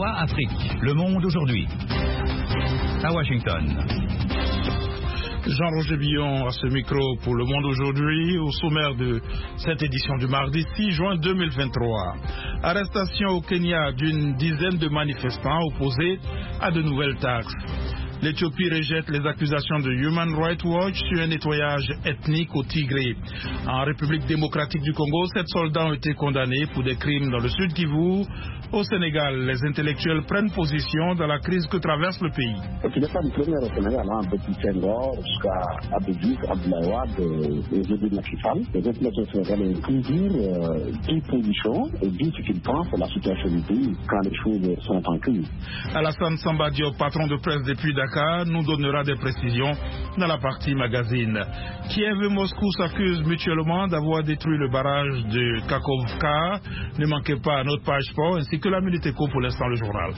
VOA Afrique. Le monde aujourd'hui. À Washington. Jean-Roger Billon à ce micro pour Le Monde aujourd'hui, au sommaire de cette édition du mardi 6 juin 2023. Arrestation au Kenya d'une dizaine de manifestants opposés à de nouvelles taxes. L'Éthiopie rejette les accusations de Human Rights Watch sur un nettoyage ethnique au Tigré. En République démocratique du Congo, 7 soldats ont été condamnés pour des crimes dans le Sud Kivu. Au Sénégal, les intellectuels prennent position dans la crise que traverse le pays. Ce n'est pas une première au Sénégal, depuis Senghor jusqu'à Abdou Abdoulaye Wade et aujourd'hui Macky Sall. Les intellectuels sénégalais ont toujours pris position et dit ce qu'ils pensent de la situation du pays quand les choses sont en crise. Alassane Samba Diop, patron de presse depuis Dakar, nous donnera des précisions dans la partie magazine. Kiev et Moscou s'accusent mutuellement d'avoir détruit le barrage de Kakhovka. Ne manquez pas à notre page sport ainsi que la Minute Éco pour l'instant le journal.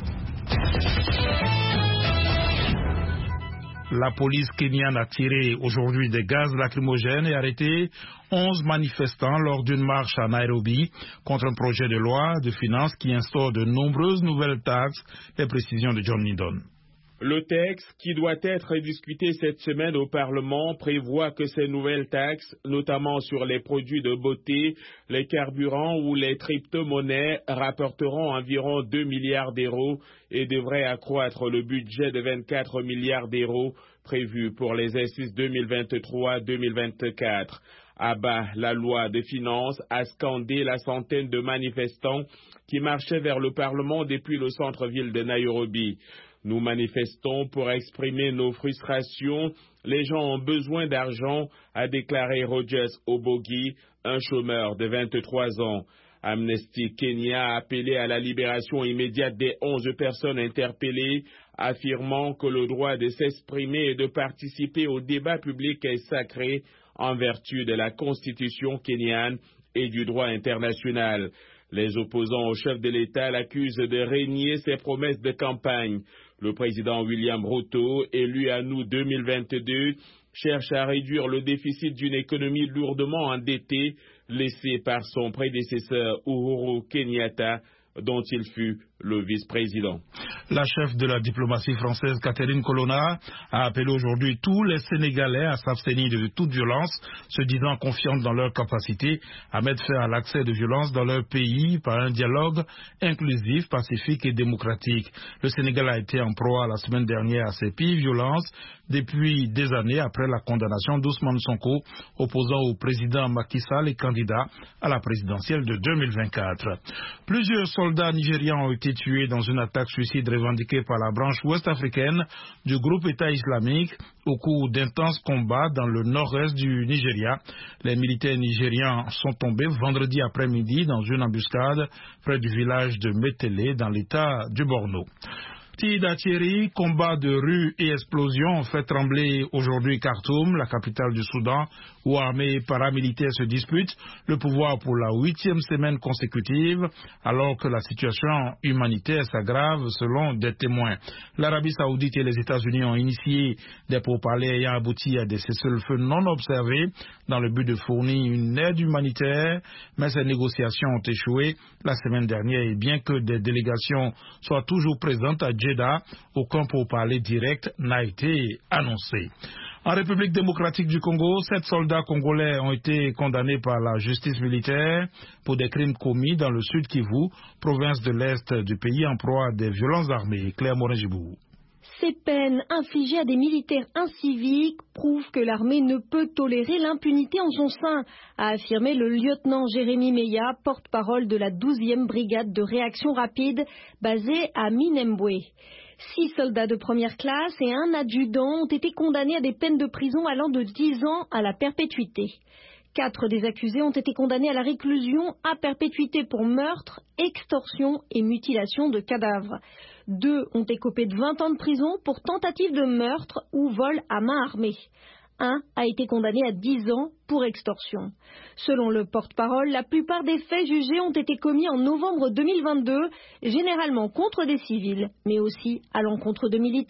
La police kenyane a tiré aujourd'hui des gaz lacrymogènes et arrêté 11 manifestants lors d'une marche à Nairobi contre un projet de loi de finances qui instaure de nombreuses nouvelles taxes. Les précisions de John Nidon. Le texte, qui doit être discuté cette semaine au Parlement, prévoit que ces nouvelles taxes, notamment sur les produits de beauté, les carburants ou les crypto-monnaies, rapporteront environ 2 milliards d'euros et devraient accroître le budget de 24 milliards d'euros prévu pour les exercices 2023-2024. À bas, la loi de finances a scandé la centaine de manifestants qui marchaient vers le Parlement depuis le centre-ville de Nairobi. Nous manifestons pour exprimer nos frustrations. Les gens ont besoin d'argent, a déclaré Rogers Obogi, un chômeur de 23 ans. Amnesty Kenya a appelé à la libération immédiate des 11 personnes interpellées, affirmant que le droit de s'exprimer et de participer au débat public est sacré en vertu de la Constitution kenyane et du droit international. Les opposants au chef de l'État l'accusent de renier ses promesses de campagne. Le président William Ruto, élu à août 2022, cherche à réduire le déficit d'une économie lourdement endettée laissée par son prédécesseur Uhuru Kenyatta, dont il fut le vice-président. La chef de la diplomatie française, Catherine Colonna, a appelé aujourd'hui tous les Sénégalais à s'abstenir de toute violence, se disant confiantes dans leur capacité à mettre fin à l'accès de violence dans leur pays par un dialogue inclusif, pacifique et démocratique. Le Sénégal a été en proie la semaine dernière à ces pires violences depuis des années après la condamnation d'Ousmane Sonko, opposant au président Macky Sall et candidat à la présidentielle de 2024. Plusieurs soldats nigérians ont été tués dans une attaque suicide revendiquée par la branche ouest-africaine du groupe État islamique au cours d'intenses combats dans le nord-est du Nigeria. Les militaires nigérians sont tombés vendredi après-midi dans une embuscade près du village de Metele dans l'état du Borno. Thierry, combat de rue et explosion ont fait trembler aujourd'hui Khartoum, la capitale du Soudan, où armées et paramilitaires se disputent le pouvoir pour la 8e semaine consécutive, alors que la situation humanitaire s'aggrave selon des témoins. L'Arabie Saoudite et les États-Unis ont initié des pourparlers ayant abouti à des cessez-le-feu non observés dans le but de fournir une aide humanitaire, mais ces négociations ont échoué la semaine dernière et bien que des délégations soient toujours présentes à Jeddah, aucun pourparler direct n'a été annoncé. En République démocratique du Congo, 7 soldats congolais ont été condamnés par la justice militaire pour des crimes commis dans le Sud Kivu, province de l'Est du pays en proie à des violences armées. Claire Morin-Gibou. Ces peines infligées à des militaires inciviques prouvent que l'armée ne peut tolérer l'impunité en son sein, a affirmé le lieutenant Jérémy Meya, porte-parole de la 12e brigade de réaction rapide basée à Minembwe. 6 soldats de première classe et un adjudant ont été condamnés à des peines de prison allant de 10 ans à la perpétuité. 4 des accusés ont été condamnés à la réclusion à perpétuité pour meurtre, extorsion et mutilation de cadavres. 2 ont écopé de 20 ans de prison pour tentative de meurtre ou vol à main armée. 1 a été condamné à 10 ans pour extorsion. Selon le porte-parole, la plupart des faits jugés ont été commis en novembre 2022, généralement contre des civils, mais aussi à l'encontre de militaires.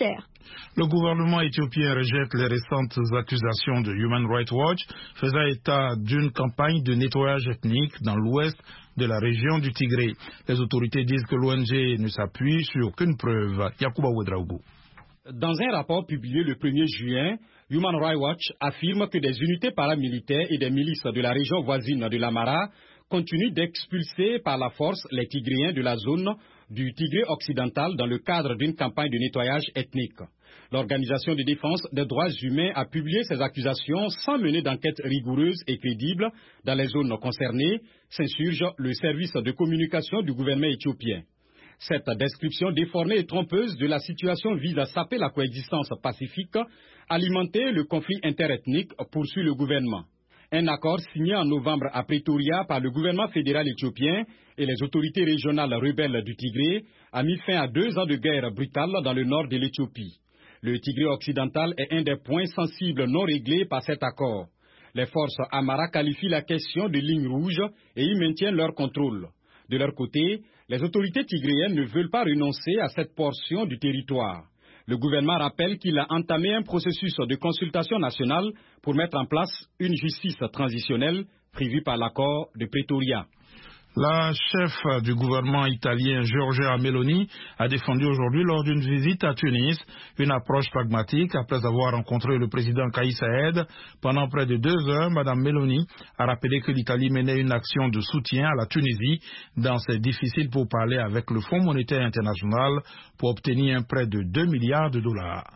Le gouvernement éthiopien rejette les récentes accusations de Human Rights Watch faisant état d'une campagne de nettoyage ethnique dans l'ouest de la région du Tigré. Les autorités disent que l'ONG ne s'appuie sur aucune preuve. Yacouba Ouedraogo. Dans un rapport publié le 1er juin, Human Rights Watch affirme que des unités paramilitaires et des milices de la région voisine de l'Amara continuent d'expulser par la force les Tigréens de la zone du Tigré occidental dans le cadre d'une campagne de nettoyage ethnique. L'Organisation de défense des droits humains a publié ces accusations sans mener d'enquête rigoureuse et crédible dans les zones concernées, s'insurge le service de communication du gouvernement éthiopien. Cette description déformée et trompeuse de la situation vise à saper la coexistence pacifique, alimenter le conflit interethnique, poursuit le gouvernement. Un accord signé en novembre à Pretoria par le gouvernement fédéral éthiopien et les autorités régionales rebelles du Tigré a mis fin à 2 ans de guerre brutale dans le nord de l'Éthiopie. Le Tigré occidental est un des points sensibles non réglés par cet accord. Les forces Amara qualifient la question de ligne rouge et y maintiennent leur contrôle. De leur côté, les autorités tigréennes ne veulent pas renoncer à cette portion du territoire. Le gouvernement rappelle qu'il a entamé un processus de consultation nationale pour mettre en place une justice transitionnelle prévue par l'accord de Pretoria. La chef du gouvernement italien Giorgia Meloni a défendu aujourd'hui lors d'une visite à Tunis une approche pragmatique après avoir rencontré le président Kais Saied. Pendant près de 2 heures, Mme Meloni a rappelé que l'Italie menait une action de soutien à la Tunisie dans ses difficiles pourparlers avec le Fonds monétaire international pour obtenir un prêt de 2 milliards de dollars.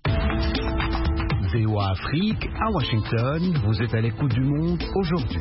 VOA Afrique, à Washington, vous êtes à l'écoute du monde aujourd'hui.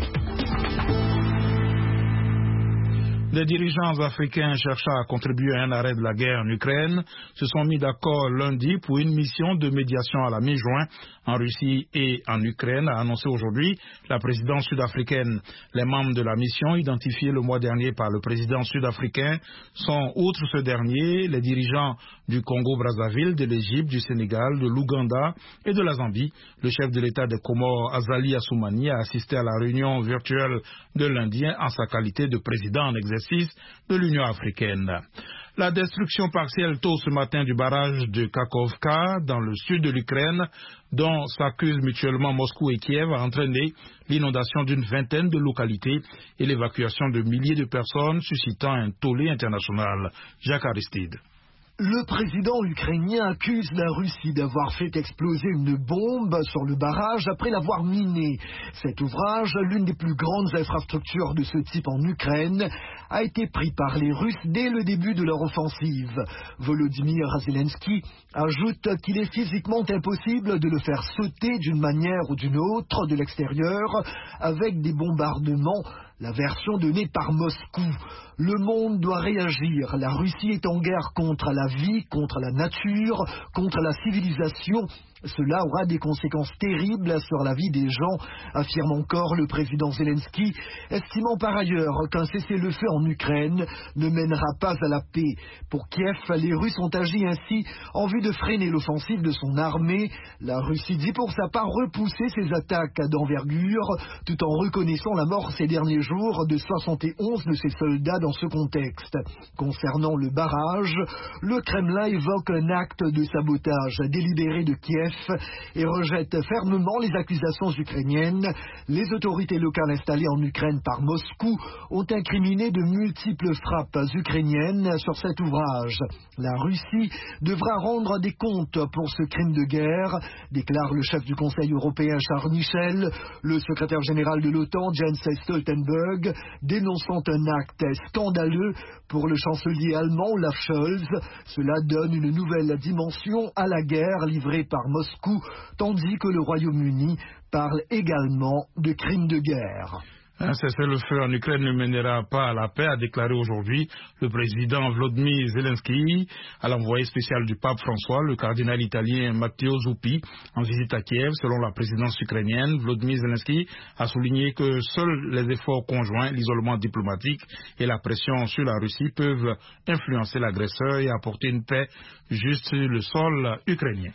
Les dirigeants africains cherchant à contribuer à un arrêt de la guerre en Ukraine se sont mis d'accord lundi pour une mission de médiation à la mi-juin en Russie et en Ukraine, a annoncé aujourd'hui la présidence sud-africaine. Les membres de la mission, identifiés le mois dernier par le président sud-africain, sont, outre ce dernier, les dirigeants du Congo-Brazzaville, de l'Égypte, du Sénégal, de l'Ouganda et de la Zambie. Le chef de l'État des Comores, Azali Assoumani, a assisté à la réunion virtuelle de lundi en sa qualité de président en exercice de l'Union africaine. La destruction partielle tôt ce matin du barrage de Kakhovka dans le sud de l'Ukraine, dont s'accusent mutuellement Moscou et Kiev, a entraîné l'inondation d'une vingtaine de localités et l'évacuation de milliers de personnes, suscitant un tollé international. Jacques Aristide. Le président ukrainien accuse la Russie d'avoir fait exploser une bombe sur le barrage après l'avoir miné. Cet ouvrage, l'une des plus grandes infrastructures de ce type en Ukraine, a été pris par les Russes dès le début de leur offensive. Volodymyr Zelensky ajoute qu'il est physiquement impossible de le faire sauter d'une manière ou d'une autre de l'extérieur avec des bombardements. La version donnée par Moscou. Le monde doit réagir. La Russie est en guerre contre la vie, contre la nature, contre la civilisation. Cela aura des conséquences terribles sur la vie des gens, affirme encore le président Zelensky, estimant par ailleurs qu'un cessez-le-feu en Ukraine ne mènera pas à la paix. Pour Kiev, les Russes ont agi ainsi en vue de freiner l'offensive de son armée. La Russie dit pour sa part repousser ses attaques d'envergure, tout en reconnaissant la mort ces derniers jours de 71 de ses soldats dans ce contexte. Concernant le barrage, le Kremlin évoque un acte de sabotage délibéré de Kiev et rejette fermement les accusations ukrainiennes. Les autorités locales installées en Ukraine par Moscou ont incriminé de multiples frappes ukrainiennes sur cet ouvrage. La Russie devra rendre des comptes pour ce crime de guerre, déclare le chef du Conseil européen Charles Michel, le secrétaire général de l'OTAN Jens Stoltenberg, dénonçant un acte scandaleux pour le chancelier allemand Olaf Scholz. Cela donne une nouvelle dimension à la guerre livrée par Moscou, tandis que le Royaume-Uni parle également de crimes de guerre. Un cessez-le-feu en Ukraine ne mènera pas à la paix, a déclaré aujourd'hui le président Volodymyr Zelensky à l'envoyé spécial du pape François, le cardinal italien Matteo Zuppi, en visite à Kiev. Selon la présidence ukrainienne, Volodymyr Zelensky a souligné que seuls les efforts conjoints, l'isolement diplomatique et la pression sur la Russie peuvent influencer l'agresseur et apporter une paix juste sur le sol ukrainien.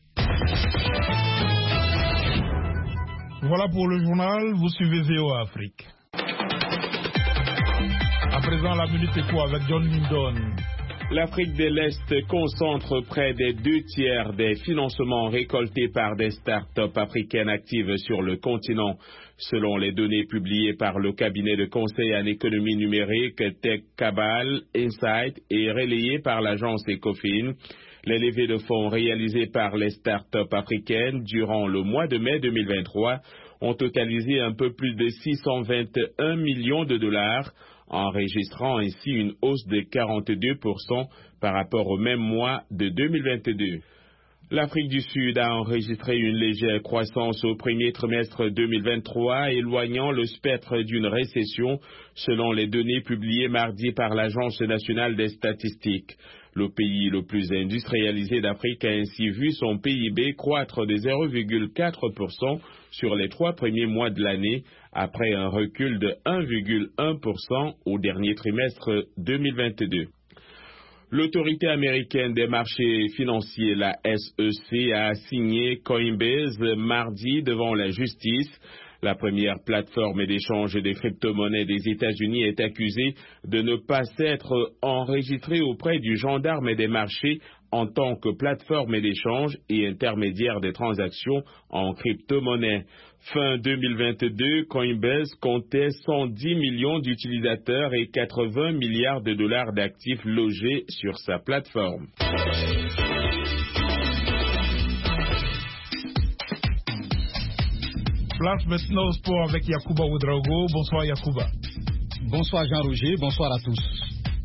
Voilà pour le journal, vous suivez VOA Afrique. À présent, la Minute Éco avec John Lindon. L'Afrique de l'Est concentre près des 2/3 des financements récoltés par des start-up africaines actives sur le continent. Selon les données publiées par le cabinet de conseil en économie numérique Tech Cabal Insight et relayées par l'agence Ecofin, les levées de fonds réalisées par les start-up africaines durant le mois de mai 2023 ont totalisé un peu plus de 621 millions de dollars, enregistrant ainsi une hausse de 42% par rapport au même mois de 2022. L'Afrique du Sud a enregistré une légère croissance au premier trimestre 2023, éloignant le spectre d'une récession, selon les données publiées mardi par l'Agence nationale des statistiques. Le pays le plus industrialisé d'Afrique a ainsi vu son PIB croître de 0,4% sur les 3 premiers mois de l'année, après un recul de 1,1% au dernier trimestre 2022. L'autorité américaine des marchés financiers, la SEC, a assigné Coinbase mardi devant la justice. La première plateforme d'échange des crypto-monnaies des États-Unis est accusée de ne pas s'être enregistrée auprès du gendarme des marchés en tant que plateforme d'échange et intermédiaire des transactions en crypto-monnaies. Fin 2022, Coinbase comptait 110 millions d'utilisateurs et 80 milliards de dollars d'actifs logés sur sa plateforme. Place maintenant au sport avec Yacouba Ouedraogo. Bonsoir Yacouba. Bonsoir Jean-Roger, bonsoir à tous.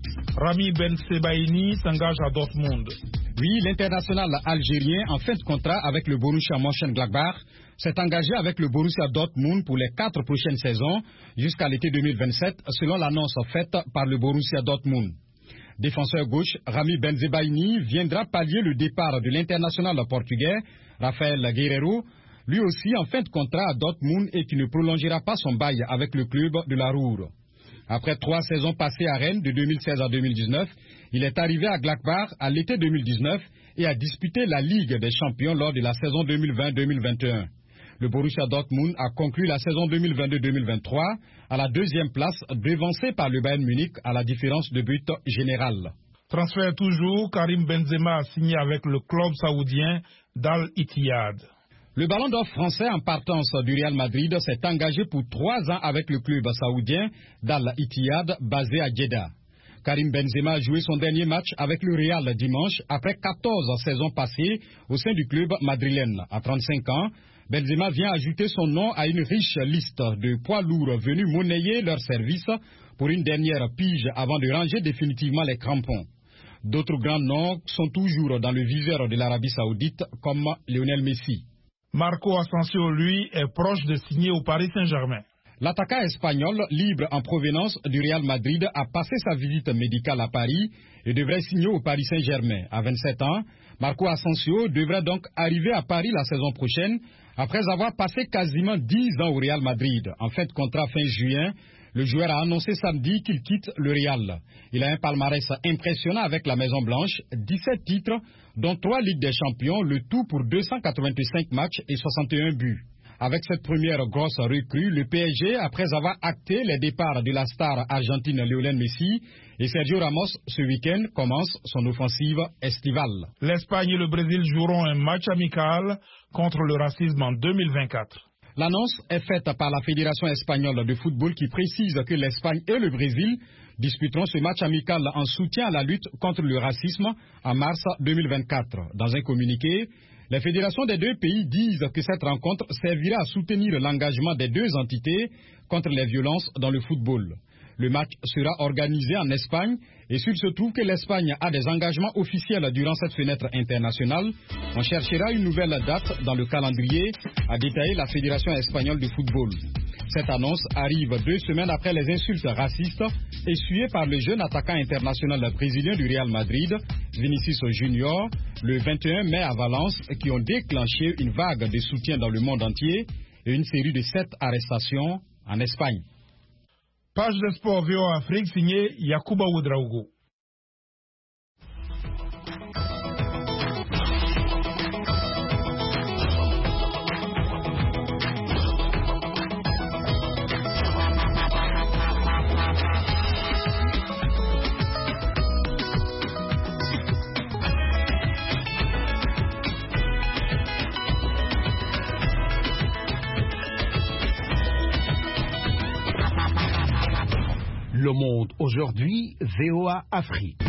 Rami Ben Sebaini s'engage à Dortmund. Oui, l'international algérien, en fin de contrat avec le Borussia Mönchengladbach, s'est engagé avec le Borussia Dortmund pour les 4 prochaines saisons jusqu'à l'été 2027, selon l'annonce faite par le Borussia Dortmund. Défenseur gauche, Rami Ben Sebaini viendra pallier le départ de l'international portugais, Rafael Guerreiro, lui aussi en fin de contrat à Dortmund et qui ne prolongera pas son bail avec le club de la Ruhr. Après 3 saisons passées à Rennes de 2016 à 2019, il est arrivé à Gladbach à l'été 2019 et a disputé la Ligue des Champions lors de la saison 2020-2021. Le Borussia Dortmund a conclu la saison 2022-2023 à la 2e place, devancé par le Bayern Munich à la différence de but générale. Transfert toujours, Karim Benzema a signé avec le club saoudien d'Al Ittihad. Le ballon d'or français en partance du Real Madrid s'est engagé pour 3 ans avec le club saoudien d'Al Ittihad basé à Jeddah. Karim Benzema a joué son dernier match avec le Real dimanche après 14 saisons passées au sein du club madrilène. À 35 ans, Benzema vient ajouter son nom à une riche liste de poids lourds venus monnayer leur service pour une dernière pige avant de ranger définitivement les crampons. D'autres grands noms sont toujours dans le viseur de l'Arabie Saoudite comme Lionel Messi. Marco Asensio, lui, est proche de signer au Paris Saint-Germain. L'attaquant espagnol, libre en provenance du Real Madrid, a passé sa visite médicale à Paris et devrait signer au Paris Saint-Germain. À 27 ans, Marco Asensio devrait donc arriver à Paris la saison prochaine, après avoir passé quasiment 10 ans au Real Madrid. En fin de contrat fin juin, le joueur a annoncé samedi qu'il quitte le Real. Il a un palmarès impressionnant avec la Maison Blanche, 17 titres, dont 3 Ligues des Champions, le tout pour 285 matchs et 61 buts. Avec cette première grosse recrue, le PSG, après avoir acté les départs de la star argentine Lionel Messi et Sergio Ramos ce week-end, commence son offensive estivale. L'Espagne et le Brésil joueront un match amical contre le racisme en 2024. L'annonce est faite par la Fédération espagnole de football qui précise que l'Espagne et le Brésil disputeront ce match amical en soutien à la lutte contre le racisme en mars 2024. Dans un communiqué, les fédérations des 2 pays disent que cette rencontre servira à soutenir l'engagement des 2 entités contre les violences dans le football. Le match sera organisé en Espagne et s'il se trouve que l'Espagne a des engagements officiels durant cette fenêtre internationale, on cherchera une nouvelle date dans le calendrier, a détaillé la Fédération espagnole de football. Cette annonce arrive 2 semaines après les insultes racistes essuyées par le jeune attaquant international brésilien du Real Madrid, Vinicius Junior, le 21 mai à Valence, qui ont déclenché une vague de soutien dans le monde entier et une série de 7 arrestations en Espagne. Page de sport VOA Afrique signée Yacouba Ouedraogo. Le Monde aujourd'hui, VOA Afrique.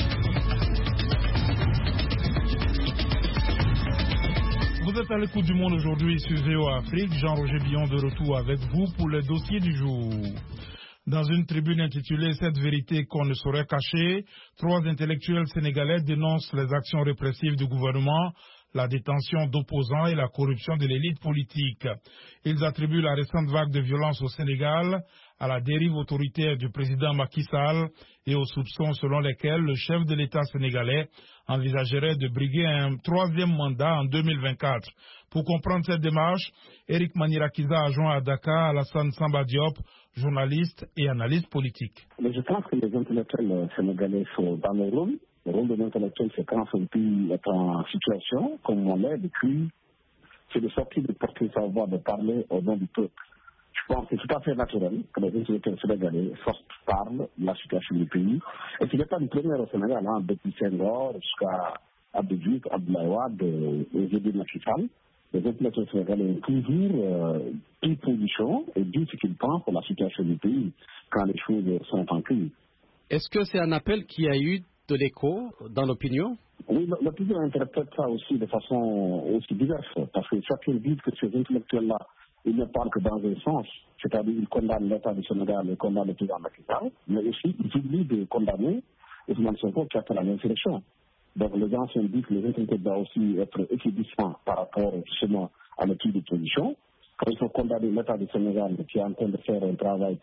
Vous êtes à l'écoute du Monde aujourd'hui sur VOA Afrique. Jean-Roger Billon de retour avec vous pour les dossiers du jour. Dans une tribune intitulée « Cette vérité qu'on ne saurait cacher », 3 intellectuels sénégalais dénoncent les actions répressives du gouvernement, la détention d'opposants et la corruption de l'élite politique. Ils attribuent la récente vague de violence au Sénégal à la dérive autoritaire du président Macky Sall et aux soupçons selon lesquels le chef de l'État sénégalais envisagerait de briguer un 3e mandat en 2024. Pour comprendre cette démarche, Eric Manirakiza a joint à Dakar Alassane Samba Diop, journaliste et analyste politique. Mais je pense que les intellectuels sénégalais sont dans le rôle. Le rôle de l'intellectuel, c'est quand un pays est en situation, comme on l'est depuis, c'est de sortir, de porter sa voix, de parler au nom du peuple. Je pense que c'est tout à fait naturel que les intellectuels sénégalais parlent de la situation du pays. Et ce n'est pas une première au Sénégal, depuis Senghor jusqu'à Abdou Diouf, Abdoulaye Wade et aujourd'hui Macky Sall. Les intellectuels sénégalais ont toujours pris position et dit ce qu'ils pensent pour la situation du pays quand les choses sont en crise. Est-ce que c'est un appel qui a eu de l'écho dans l'opinion? Oui, l'opinion interprète ça aussi de façon aussi diverse, parce que chacun dit que ces intellectuels-là, ils ne parlent que dans un sens, c'est-à-dire ils condamnent l'État du Sénégal, ils condamnent le président Macky Sall, mais aussi ils oublient de condamner Ousmane Sonko qui a fait la même sélection. Donc les gens se disent que les intellectuels doivent aussi être équidistants par rapport justement à l'étude de position. Quand il faut condamner l'État du Sénégal qui est en train de faire un travail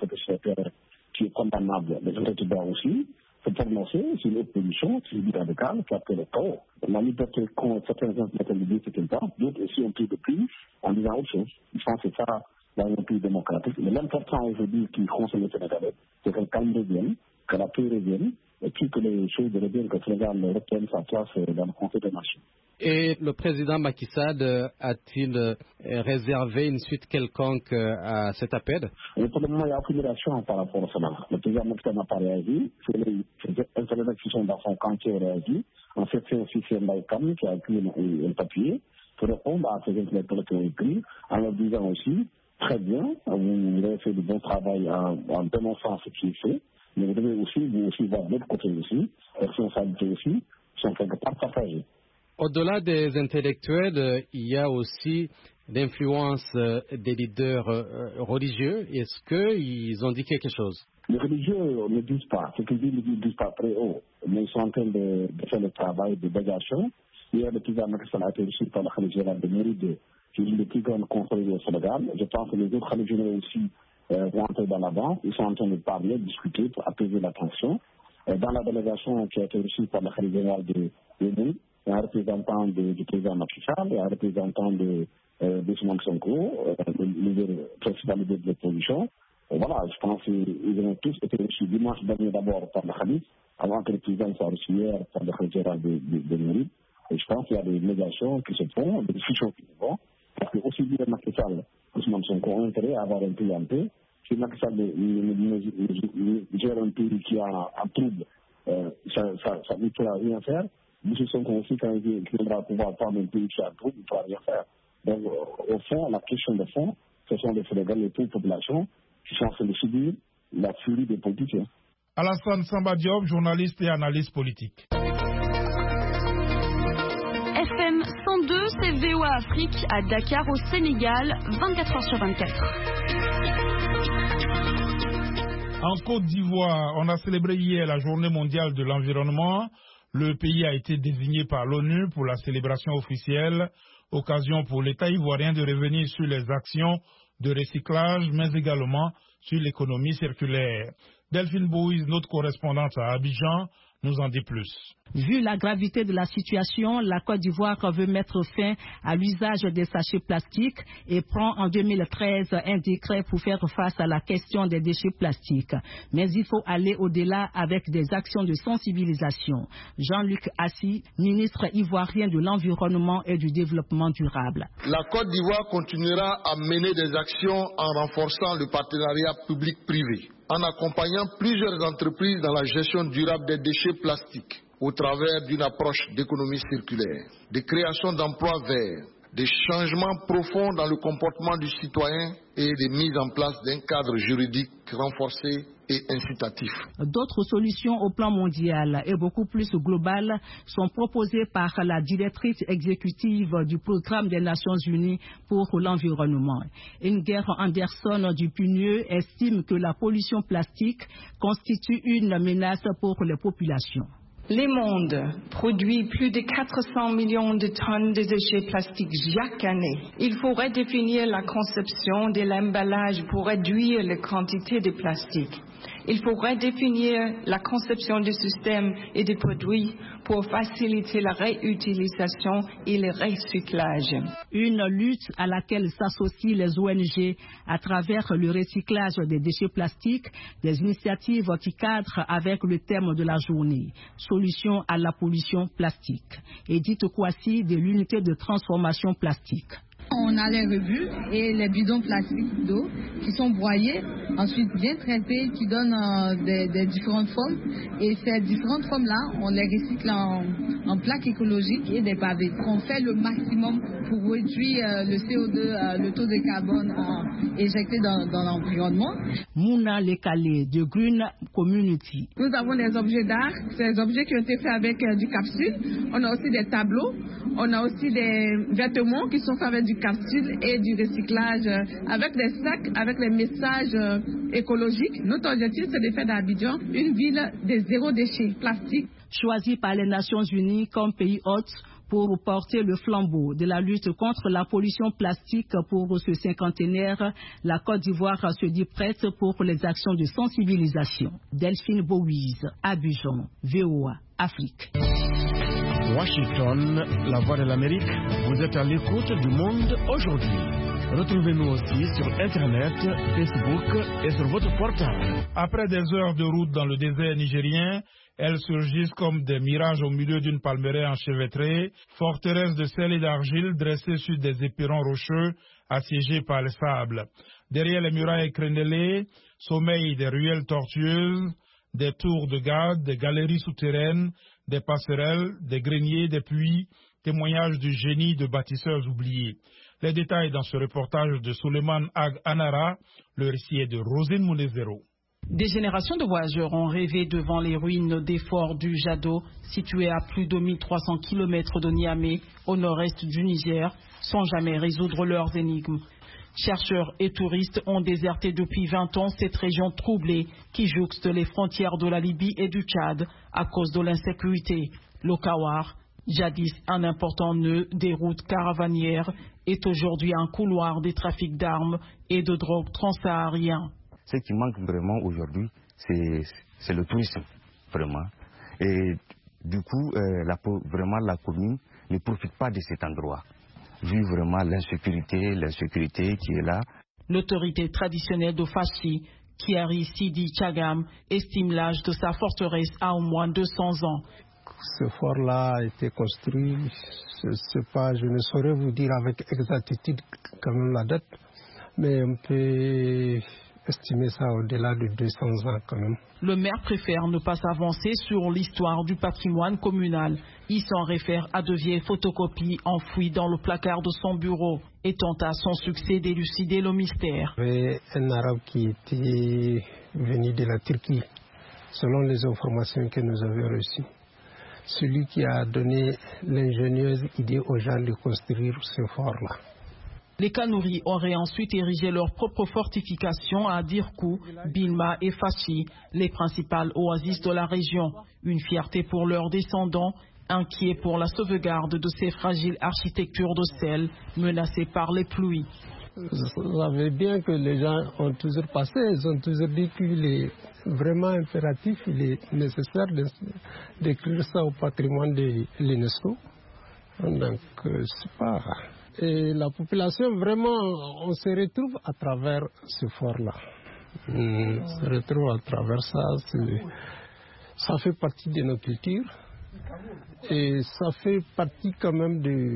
qui est condamnable, les intellectuels doivent aussi se prononcer sur une opposition qui est radicale, qui a fait le tort. La liberté qu'ont certains intellectuels de dire ce qu'ils pensent, d'autres aussi ont pris de prix en disant autre chose. Je pense que c'est ça dans un pays démocratique. Mais l'important aujourd'hui qui concerne le Sénégalais, c'est que le calme revienne, que la paix revienne, et puis que les choses reviennent, que le Sénégal reprenne sa place dans le Conseil des Nations. Et le président Macky Sall a-t-il réservé une suite quelconque à cet appel? Pour le moment, il n'y a aucune réaction par rapport à cela. Le président Macky Sall n'a pas réagi. C'est les intellectuels qui sont dans son camp qui ont réagi. En fait, c'est aussi Mbaïkam qui a écrit un papier pour répondre à ces intellectuels qui ont écrit, en leur disant aussi, très bien, vous avez fait du bon travail en dénonçant ce qui est fait, mais vous devez aussi, vous aussi voir de l'autre côté aussi, responsabilité aussi, sont quelque part partagées. Au-delà des intellectuels, il y a aussi l'influence des leaders religieux. Est-ce qu'ils ont dit quelque chose? Les religieux ne disent pas. Ce qu'ils disent, ils ne disent pas très haut. Mais ils sont en train de faire le travail de dégagation. Hier, le président Macky Sall a été reçu par le Khalife général de Méride, qui est une des plus grandes confréries au Sénégal. Je pense que les autres Khalifes généraux aussi vont entrer dans la banque. Ils sont en train de parler, de discuter pour apaiser la tension. Dans la délégation qui a été reçue par le Khalife général de Méride, il y a un représentant du président Macky Sall, il y a un représentant de Ousmane Sonko, le principal leader de l'opposition. Voilà, je pense qu'ils ont tous été reçus dimanche dernier d'abord par le Khalif, avant que le président soit reçu hier par le Khalife général de Méride. Et je pense qu'il y a des médiations qui se font, des discussions qui se font, parce que aussi bien Macky Sall que Ousmane Sonko ont intérêt à avoir un pays en paix. Si Macky Sall gère un pays qui est en trouble, ça ne pourra rien faire. M. Sonko aussi, quand il viendra pouvoir prendre un pays qui est en trouble, il ne pourra rien faire. Donc, au fond, la question de fond, ce sont les Sénégalais et toute la population qui sont en train de subir la furie des politiciens. Alassane Samba Diop, journaliste et analyste politique. FM 102, c'est VOA Afrique à Dakar au Sénégal, 24h/24. En Côte d'Ivoire, on a célébré hier la journée mondiale de l'environnement. Le pays a été désigné par l'ONU pour la célébration officielle, occasion pour l'État ivoirien de revenir sur les actions de recyclage, mais également sur l'économie circulaire. Delphine Bouise, notre correspondante à Abidjan, nous en dit plus. Vu la gravité de la situation, la Côte d'Ivoire veut mettre fin à l'usage des sachets plastiques et prend en 2013 un décret pour faire face à la question des déchets plastiques. Mais il faut aller au-delà avec des actions de sensibilisation. Jean-Luc Assis, ministre ivoirien de l'Environnement et du Développement durable. La Côte d'Ivoire continuera à mener des actions en renforçant le partenariat public-privé, en accompagnant plusieurs entreprises dans la gestion durable des déchets plastiques au travers d'une approche d'économie circulaire, de création d'emplois verts, des changements profonds dans le comportement du citoyen et des mises en place d'un cadre juridique renforcé et incitatif. D'autres solutions au plan mondial et beaucoup plus globales sont proposées par la directrice exécutive du programme des Nations Unies pour l'environnement. Inger Anderson du PNUE estime que la pollution plastique constitue une menace pour les populations. Le monde produit plus de 400 millions de tonnes de déchets plastiques chaque année. Il faudrait définir la conception de l'emballage pour réduire la quantité de plastique. Il faudrait définir la conception du système et des produits pour faciliter la réutilisation et le recyclage. Une lutte à laquelle s'associent les ONG à travers le recyclage des déchets plastiques, des initiatives qui cadrent avec le thème de la journée, solution à la pollution plastique. Edith Kouassi de l'unité de transformation plastique. On a les rebuts et les bidons plastiques d'eau qui sont broyés, ensuite bien traités, qui donnent des différentes formes. Et ces différentes formes-là, on les recycle en plaques écologiques et des pavés. On fait le maximum pour réduire le CO2, le taux de carbone éjecté dans l'environnement. Mouna Lekale de Green Community. Nous avons des objets d'art, ces objets qui ont été faits avec du capsule. On a aussi des tableaux, on a aussi des vêtements qui sont faits avec du capsule et du recyclage avec des sacs, avec les messages écologiques. Notre objectif, c'est de faire d'Abidjan une ville de zéro déchet plastique. Choisi par les Nations Unies comme pays hôte pour porter le flambeau de la lutte contre la pollution plastique pour ce cinquantenaire, la Côte d'Ivoire se dit prête pour les actions de sensibilisation. Delphine Bouise, Abidjan, VOA, Afrique. Washington, la voix de l'Amérique, vous êtes à l'écoute du Monde aujourd'hui. Retrouvez-nous aussi sur Internet, Facebook et sur votre portable. Après des heures de route dans le désert nigérien, elles surgissent comme des mirages au milieu d'une palmeraie enchevêtrée, forteresse de sel et d'argile dressée sur des éperons rocheux assiégés par le sable. Derrière les murailles crénelées, sommeillent des ruelles tortueuses, des tours de garde, des galeries souterraines, des passerelles, des greniers, des puits, témoignages du génie de bâtisseurs oubliés. Les détails dans ce reportage de Suleiman Ag Anara, le récit est de Rosine Moulezero. Des générations de voyageurs ont rêvé devant les ruines des forts du Jado, situés à plus de 1300 km de Niamey, au nord-est du Niger, sans jamais résoudre leurs énigmes. Chercheurs et touristes ont déserté depuis 20 ans cette région troublée qui jouxte les frontières de la Libye et du Tchad à cause de l'insécurité. Le Kawar, jadis un important nœud des routes caravanières, est aujourd'hui un couloir des trafics d'armes et de drogue transsahariens. Ce qui manque vraiment aujourd'hui, c'est le tourisme, vraiment. Et du coup, vraiment la commune ne profite pas de cet endroit, vu vraiment l'insécurité qui est là. L'autorité traditionnelle de Fachi, Kiari Sidi Chagam, estime l'âge de sa forteresse à au moins 200 ans. Ce fort-là a été construit, je ne saurais vous dire avec exactitude quand même la date, mais on peut estimer ça au-delà de 200 ans quand même. Le maire préfère ne pas s'avancer sur l'histoire du patrimoine communal. Il s'en réfère à de vieilles photocopies enfouies dans le placard de son bureau et tente à son succès d'élucider le mystère. Il y avait un arabe qui était venu de la Turquie, selon les informations que nous avions reçues. Celui qui a donné l'ingénieuse idée aux gens de construire ce fort-là. Les Kanouris auraient ensuite érigé leurs propres fortifications à Dirkou, Bilma et Fachi, les principales oasis de la région. Une fierté pour leurs descendants, inquiets pour la sauvegarde de ces fragiles architectures de sel menacées par les pluies. Vous savez bien que les gens ont toujours passé, ils ont toujours dit qu'il est vraiment impératif, il est nécessaire d'écrire ça au patrimoine de l'UNESCO. Donc, c'est pas... Et la population, vraiment, on se retrouve à travers ce fort-là. On se retrouve à travers ça. Ça fait partie de nos cultures. Et ça fait partie quand même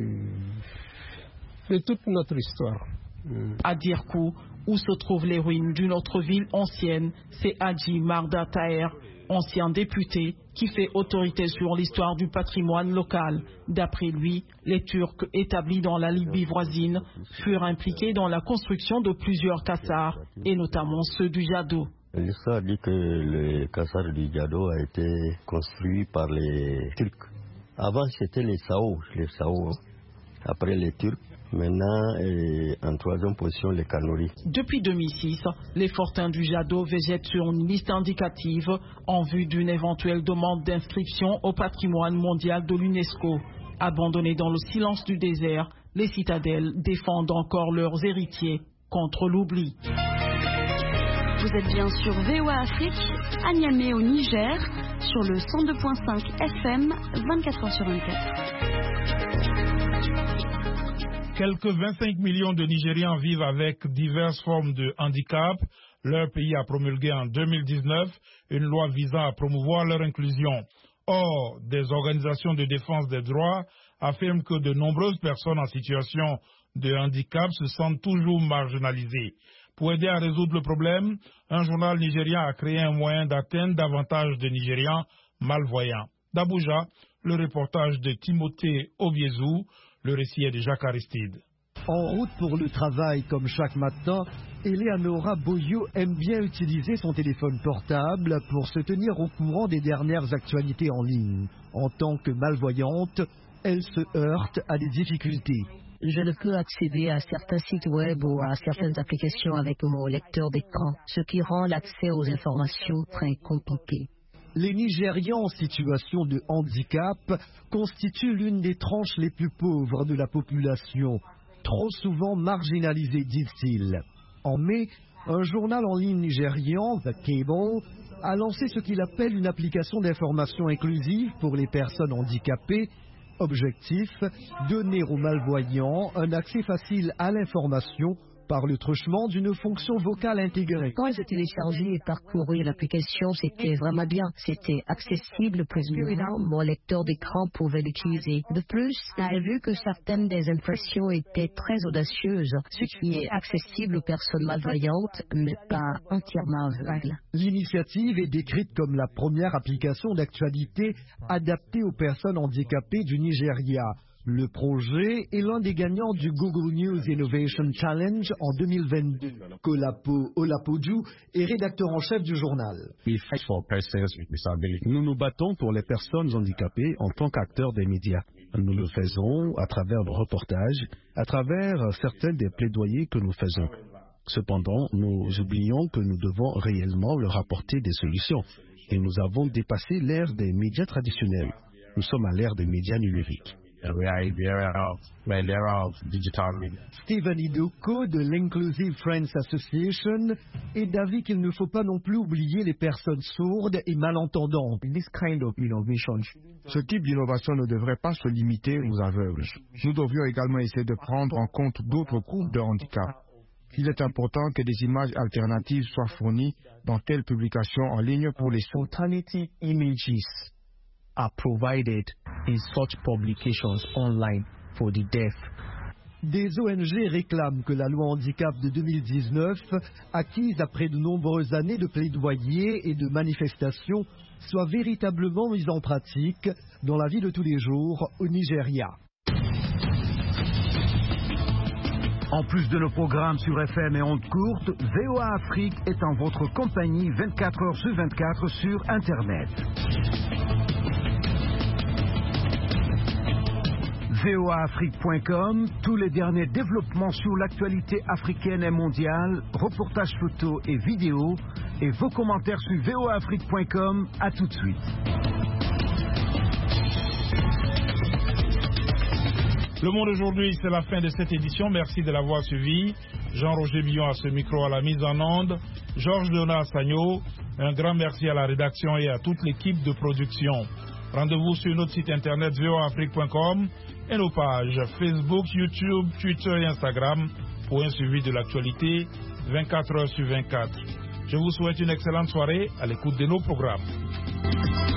de toute notre histoire. À Dirkou, où se trouvent les ruines d'une autre ville ancienne, c'est Hadji Marda Taher, ancien député qui fait autorité sur l'histoire du patrimoine local. D'après lui, les Turcs établis dans la Libye voisine furent impliqués dans la construction de plusieurs kassars, et notamment ceux du Jado. L'histoire dit que le kassar du Jado a été construit par les Turcs. Avant, c'était les Sao, après les Turcs. Maintenant, en troisième position, les Kanouris. Depuis 2006, les fortins du Jado végètent sur une liste indicative en vue d'une éventuelle demande d'inscription au patrimoine mondial de l'UNESCO. Abandonnés dans le silence du désert, les citadelles défendent encore leurs héritiers contre l'oubli. Vous êtes bien sur VOA Afrique, à Niamey au Niger, sur le 102.5 FM, 24h sur 24. Quelques 25 millions de Nigérians vivent avec diverses formes de handicap. Leur pays a promulgué en 2019 une loi visant à promouvoir leur inclusion. Or, des organisations de défense des droits affirment que de nombreuses personnes en situation de handicap se sentent toujours marginalisées. Pour aider à résoudre le problème, un journal nigérien a créé un moyen d'atteindre davantage de Nigérians malvoyants. D'Abuja, le reportage de Timothée Obiezou. Le récit est de Jacques Aristide. En route pour le travail comme chaque matin, Eleanora Boyo aime bien utiliser son téléphone portable pour se tenir au courant des dernières actualités en ligne. En tant que malvoyante, elle se heurte à des difficultés. Je ne peux accéder à certains sites web ou à certaines applications avec mon lecteur d'écran, ce qui rend l'accès aux informations très compliqué. Les Nigérians en situation de handicap constituent l'une des tranches les plus pauvres de la population, trop souvent marginalisée, disent-ils. En mai, un journal en ligne nigérian, The Cable, a lancé ce qu'il appelle une application d'information inclusive pour les personnes handicapées. Objectif, donner aux malvoyants un accès facile à l'information par le truchement d'une fonction vocale intégrée. Quand j'ai téléchargé et parcouru l'application, c'était vraiment bien. C'était accessible, plus évident, mon lecteur d'écran pouvait l'utiliser. De plus, j'ai vu que certaines des impressions étaient très audacieuses, ce qui est accessible aux personnes malvoyantes, mais pas entièrement aveugles. L'initiative est décrite comme la première application d'actualité adaptée aux personnes handicapées du Nigeria. Le projet est l'un des gagnants du Google News Innovation Challenge en 2022. Kolapo Olapoju est rédacteur en chef du journal. Nous nous battons pour les personnes handicapées en tant qu'acteurs des médias. Nous le faisons à travers nos reportages, à travers certains des plaidoyers que nous faisons. Cependant, nous oublions que nous devons réellement leur apporter des solutions. Et nous avons dépassé l'ère des médias traditionnels. Nous sommes à l'ère des médias numériques. Stephen Idoko de l'Inclusive Friends Association est d'avis qu'il ne faut pas non plus oublier les personnes sourdes et malentendantes. Ce type d'innovation ne devrait pas se limiter aux aveugles. Nous devrions également essayer de prendre en compte d'autres groupes de handicap. Il est important que des images alternatives soient fournies dans telles publications en ligne pour les sourds. Alternative images are provided in such publications online for the deaf. Des ONG réclament que la loi handicap de 2019, acquise après de nombreuses années de plaidoyer et de manifestations, soit véritablement mise en pratique dans la vie de tous les jours au Nigeria. En plus de nos programmes sur FM et ondes courtes, VOA Afrique est en votre compagnie 24 heures sur 24 sur Internet. voaafrique.com, tous les derniers développements sur l'actualité africaine et mondiale, reportages photos et vidéos, et vos commentaires sur voaafrique.com. À tout de suite. Le Monde aujourd'hui, c'est la fin de cette édition. Merci de l'avoir suivi. Jean-Roger Billon à ce micro à la mise en onde. Georges Léonard Sagno. Un grand merci à la rédaction et à toute l'équipe de production. Rendez-vous sur notre site internet voaafrique.com et nos pages Facebook, YouTube, Twitter et Instagram pour un suivi de l'actualité 24 heures sur 24. Je vous souhaite une excellente soirée à l'écoute de nos programmes.